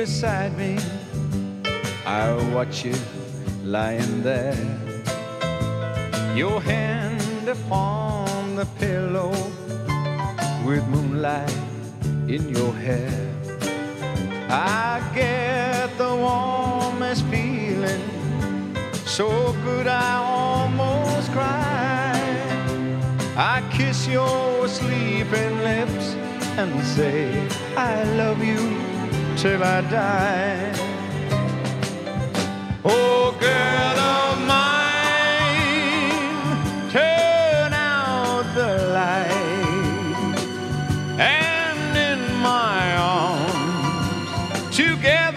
beside me, I'll watch you lying there, your hand upon the pillow, with moonlight in your hair. I get the warmest feeling, so good I almost cry. I kiss your sleeping lips and say I love you till I die. Oh,